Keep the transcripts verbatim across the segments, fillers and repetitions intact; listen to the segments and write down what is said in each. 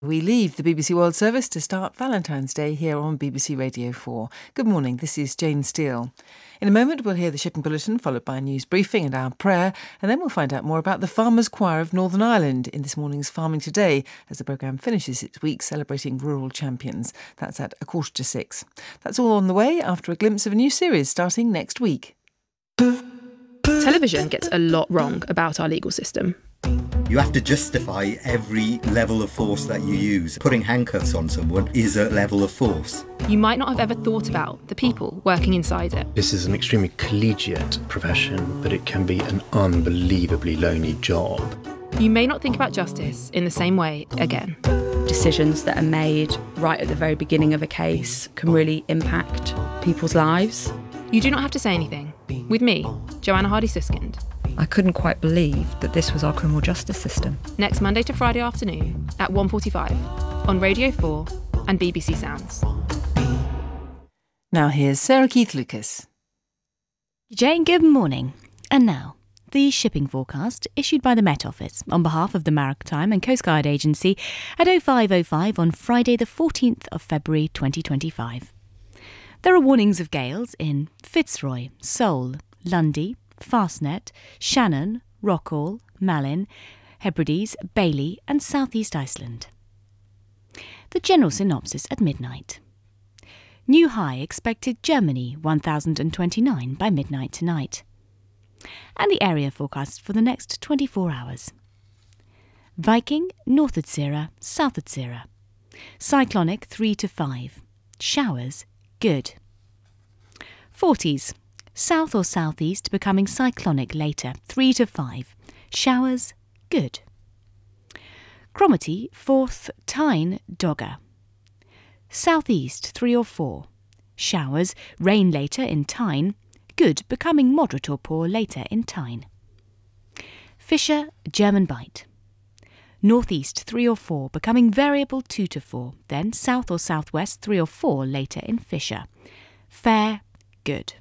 We leave the B B C World Service to start Valentine's Day here on B B C Radio four. Good morning, this is Jane Steele. In a moment we'll hear the shipping bulletin, followed by a news briefing and our prayer, and then we'll find out more about the Farmers Choir of Northern Ireland in this morning's Farming Today, as the programme finishes its week celebrating rural champions. That's at a quarter to six. That's all on the way after a glimpse of a new series starting next week. Television gets a lot wrong about our legal system. You have to justify every level of force that you use. Putting handcuffs on someone is a level of force. You might not have ever thought about the people working inside it. This is an extremely collegiate profession, but it can be an unbelievably lonely job. You may not think about justice in the same way again. Decisions that are made right at the very beginning of a case can really impact people's lives. You do not have to say anything. With me, Joanna Hardy-Suskind. I couldn't quite believe that this was our criminal justice system. Next Monday to Friday afternoon at one forty-five on Radio four and B B C Sounds. Now here's Sarah Keith-Lucas. Jane, good morning. And now, the shipping forecast issued by the Met Office on behalf of the Maritime and Coast Guard Agency at oh five oh five on Friday the fourteenth of February twenty twenty-five. There are warnings of gales in Fitzroy, Seoul, Lundy, Fastnet, Shannon, Rockall, Malin, Hebrides, Bailey and South East Iceland. The general synopsis at midnight. New high expected Germany one thousand twenty-nine by midnight tonight. And the area forecast for the next twenty-four hours. Viking, North Utsira, South Utsira. Cyclonic three to five. Showers, good. forties. South or southeast becoming cyclonic later, three to five. Showers, good. Cromarty, fourth, Tyne, Dogger. Southeast, three or four. Showers, rain later in Tyne, good, becoming moderate or poor later in Tyne. Fisher, German Bight. Northeast, three or four, becoming variable two to four. Then south or southwest, three or four later in Fisher. Fair, good.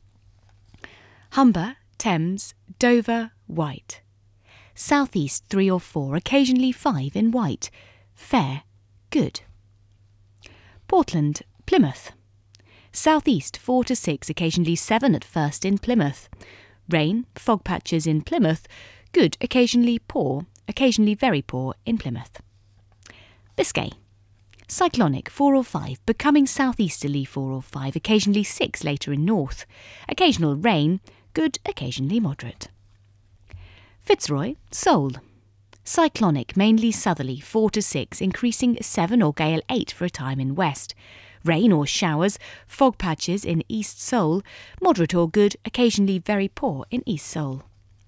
Humber, Thames, Dover, White. Southeast three or four, occasionally five in White. Fair, good. Portland, Plymouth. Southeast four to six, occasionally seven at first in Plymouth. Rain, fog patches in Plymouth. Good, occasionally poor, occasionally very poor in Plymouth. Biscay. Cyclonic four or five, becoming southeasterly four or five, occasionally six later in north. Occasional rain, good, occasionally moderate. Fitzroy, Seoul. Cyclonic, mainly southerly, four to six, increasing seven or gale eight for a time in west. Rain or showers, fog patches in East Seoul, moderate or good, occasionally very poor in East Seoul.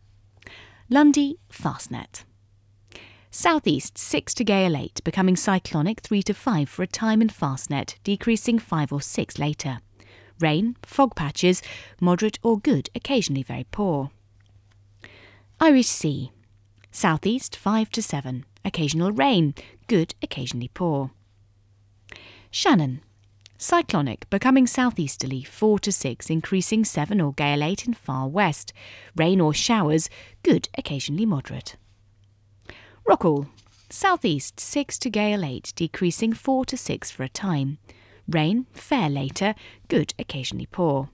Lundy, Fastnet. Southeast six to gale eight, becoming cyclonic three to five for a time in Fastnet, decreasing five or six later. Rain, fog patches, moderate or good, occasionally very poor. Irish Sea. Southeast five to seven, occasional rain, good, occasionally poor. Shannon. Cyclonic, becoming southeasterly four to six, increasing seven or gale eight in far west. Rain or showers, good, occasionally moderate. Rockall. Southeast six to gale eight, decreasing four to six for a time. Rain, fair later, good, occasionally poor.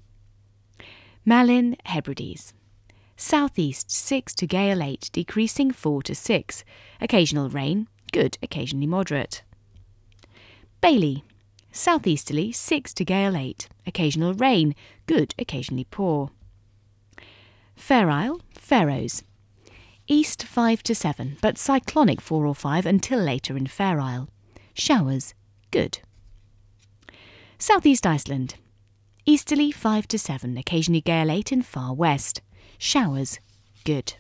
Malin, Hebrides. Southeast six to gale eight, decreasing four to six. Occasional rain, good, occasionally moderate. Bailey. Southeasterly six to gale eight, occasional rain, good, occasionally poor. Fair Isle, Faroes. East five to seven, but cyclonic four or five until later in Fair Isle. Showers, good. Southeast Iceland. Easterly five to seven, occasionally gale eight in far west. Showers, good.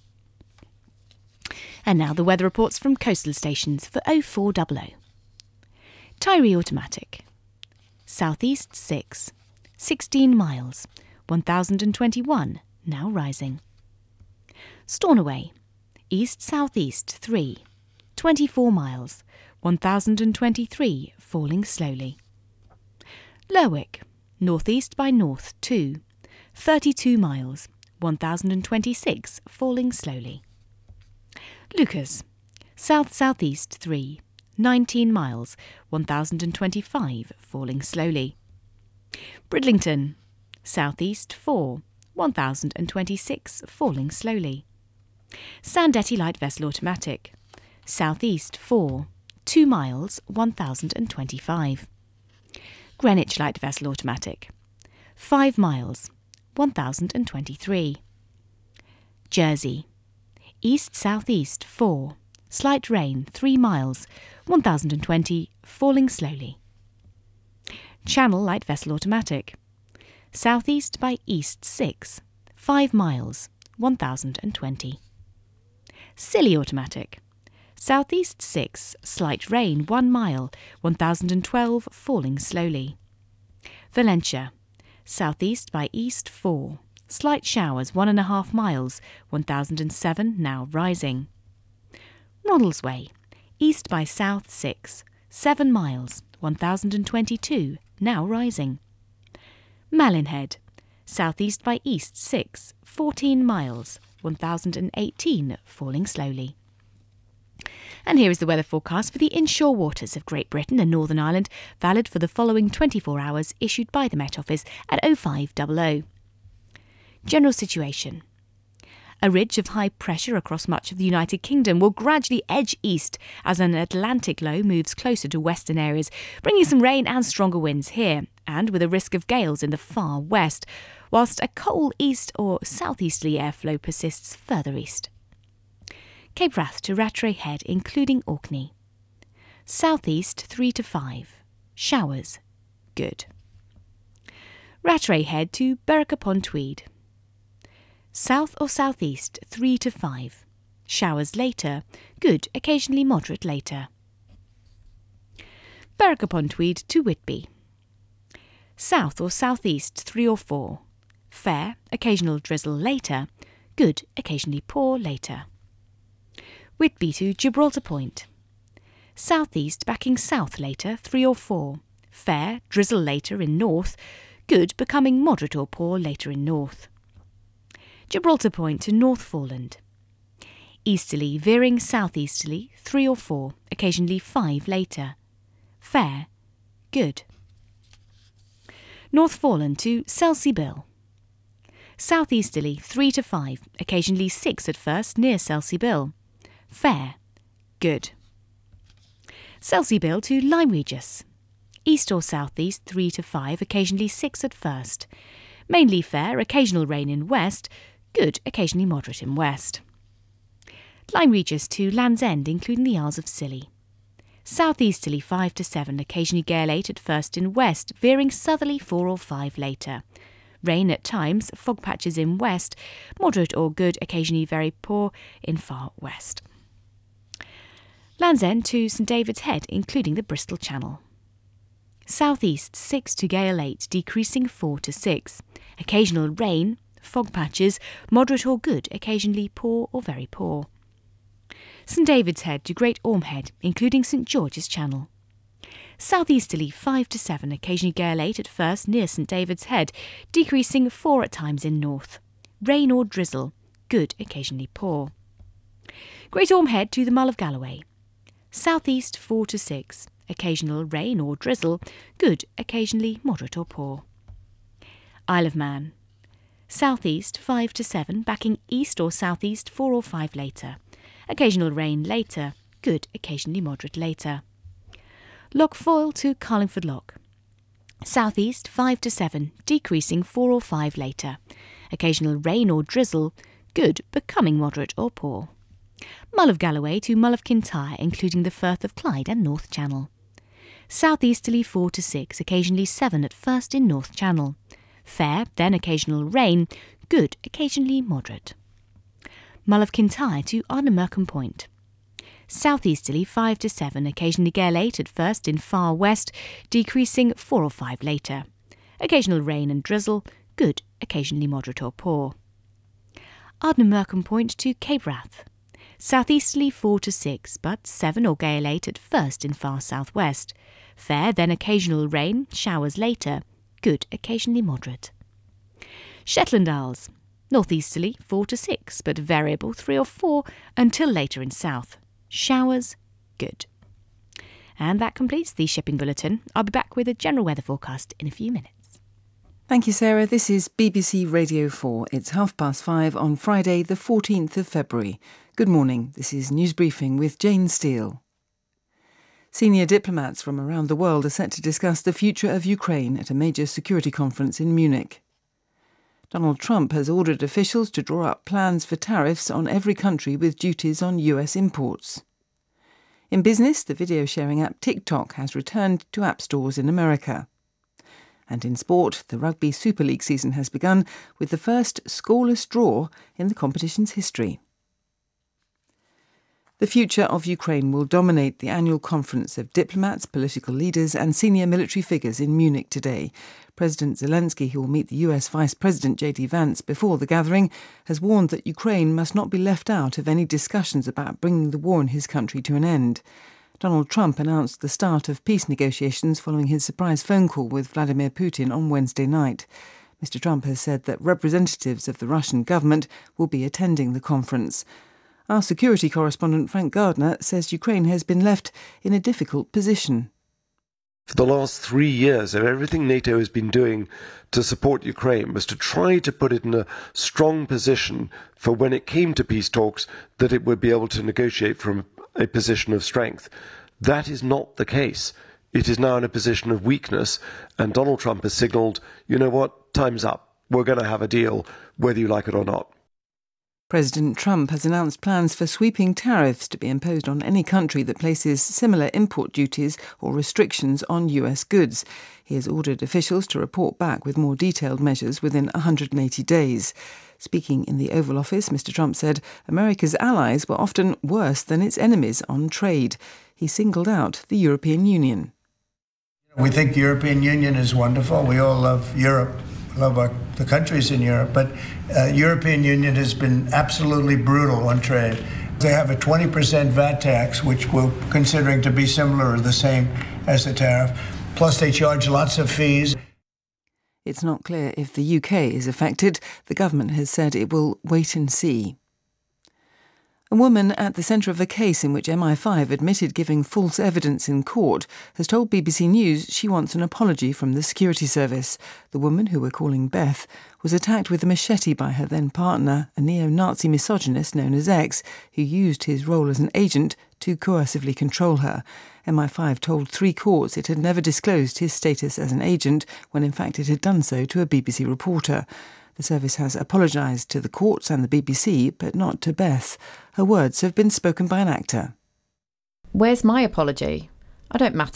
And now the weather reports from coastal stations for oh four hundred. Tyree Automatic. Southeast six, sixteen miles, one thousand twenty-one, now rising. Stornoway. East-southeast three, twenty-four miles, one thousand twenty-three, falling slowly. Lerwick. Northeast by north two, thirty-two miles, one thousand twenty-six, falling slowly. Lucas. South-southeast three, nineteen miles, one thousand twenty-five, falling slowly. Bridlington, southeast four, one thousand twenty-six, falling slowly. Sandetti light vessel automatic, southeast four, two miles, one thousand twenty-five. Greenwich light vessel automatic, five miles, one thousand twenty-three. Jersey, east-southeast four, slight rain three miles, one thousand twenty, falling slowly. Channel light vessel automatic, southeast by east six, five miles, one thousand twenty. Scilly automatic, southeast six, slight rain one mile, one thousand twelve, falling slowly. Valentia, southeast by east four, slight showers one and a half miles, one thousand seven, now rising. Ronaldsway, east by south six, seven miles, one thousand twenty-two, now rising. Malinhead, southeast by east six, fourteen miles, one thousand eighteen, falling slowly. And here is the weather forecast for the inshore waters of Great Britain and Northern Ireland, valid for the following twenty-four hours, issued by the Met Office at oh five hundred. General situation. A ridge of high pressure across much of the United Kingdom will gradually edge east as an Atlantic low moves closer to western areas, bringing some rain and stronger winds here, and with a risk of gales in the far west, whilst a cold east or southeasterly airflow persists further east. Cape Wrath to Rattray Head, including Orkney. Southeast three to five. Showers. Good. Rattray Head to Berwick upon Tweed. South or southeast three to five. Showers later. Good, occasionally moderate later. Berwick upon Tweed to Whitby. South or southeast three or four. Fair, occasional drizzle later. Good, occasionally poor later. Whitby to Gibraltar Point. Southeast backing south later, three or four. Fair, drizzle later in north. Good, becoming moderate or poor later in north. Gibraltar Point to North Foreland. Easterly veering southeasterly, three or four, occasionally five later. Fair, good. North Foreland to Selsey Bill. Southeasterly three to five, occasionally six at first near Selsey Bill. Fair, good. Selsey Bill to Lyme Regis. East or southeast three to five, occasionally six at first. Mainly fair, occasional rain in west. Good, occasionally moderate in west. Lyme Regis to Land's End, including the Isles of Scilly. Southeasterly five to seven, occasionally gale eight at first in west, veering southerly four or five later. Rain at times, fog patches in west, moderate or good, occasionally very poor in far west. Land's End to St David's Head, including the Bristol Channel. Southeast six to gale eight, decreasing four to six. Occasional rain, fog patches, moderate or good, occasionally poor or very poor. St David's Head to Great Orme Head, including St George's Channel. Southeasterly five to seven, occasionally gale eight at first near St David's Head, decreasing four at times in north. Rain or drizzle, good, occasionally poor. Great Orme Head to the Mull of Galloway. Southeast four to six, occasional rain or drizzle, good, occasionally moderate or poor. Isle of Man. Southeast five to seven, backing east or southeast four or five later. Occasional rain later, good, occasionally moderate later. Loch Foyle to Carlingford Loch. Southeast five to seven, decreasing four or five later. Occasional rain or drizzle, good, becoming moderate or poor. Mull of Galloway to Mull of Kintyre, including the Firth of Clyde and North Channel. Southeasterly four to six, occasionally seven at first in North Channel. Fair, then occasional rain, good, occasionally moderate. Mull of Kintyre to Ardnamurchan Point. Southeasterly five to seven, occasionally gale eight at first in far west, decreasing four or five later. Occasional rain and drizzle, good, occasionally moderate or poor. Ardnamurchan Point to Cape Wrath. Southeasterly four to six, but seven or gale eight at first in far southwest. Fair, then occasional rain, showers later, good, occasionally moderate. Shetland Isles. Northeasterly four to six, but variable three or four until later in south. Showers, good. And that completes the shipping bulletin. I'll be back with a general weather forecast in a few minutes. Thank you, Sarah. This is B B C Radio four. It's half past five on Friday, the fourteenth of February. Good morning. This is News Briefing with Jane Steele. Senior diplomats from around the world are set to discuss the future of Ukraine at a major security conference in Munich. Donald Trump has ordered officials to draw up plans for tariffs on every country with duties on U S imports. In business, the video sharing app TikTok has returned to app stores in America. And in sport, the Rugby Super League season has begun with the first scoreless draw in the competition's history. The future of Ukraine will dominate the annual conference of diplomats, political leaders and senior military figures in Munich today. President Zelensky, who will meet the U S Vice President J D Vance before the gathering, has warned that Ukraine must not be left out of any discussions about bringing the war in his country to an end. Donald Trump announced the start of peace negotiations following his surprise phone call with Vladimir Putin on Wednesday night. Mister Trump has said that representatives of the Russian government will be attending the conference. Our security correspondent Frank Gardner says Ukraine has been left in a difficult position. For the last three years, everything NATO has been doing to support Ukraine was to try to put it in a strong position for when it came to peace talks that it would be able to negotiate from a position of strength. That is not the case. It is now in a position of weakness, and Donald Trump has signalled, you know what, time's up. We're going to have a deal, whether you like it or not. President Trump has announced plans for sweeping tariffs to be imposed on any country that places similar import duties or restrictions on U S goods. He has ordered officials to report back with more detailed measures within one hundred eighty days. Speaking in the Oval Office, Mister Trump said America's allies were often worse than its enemies on trade. He singled out the European Union. We think the European Union is wonderful. We all love Europe. Love our, the countries in Europe, but uh, European Union has been absolutely brutal on trade. They have a twenty percent V A T tax, which we're considering to be similar or the same as the tariff. Plus, they charge lots of fees. It's not clear if the U K is affected. The government has said it will wait and see. A woman at the centre of a case in which M I five admitted giving false evidence in court has told B B C News she wants an apology from the security service. The woman, who we're calling Beth, was attacked with a machete by her then partner, a neo-Nazi misogynist known as X, who used his role as an agent to coercively control her. M I five told three courts it had never disclosed his status as an agent, when in fact it had done so to a B B C reporter. The service has apologised to the courts and the B B C, but not to Beth. Her words have been spoken by an actor. Where's my apology? I don't matter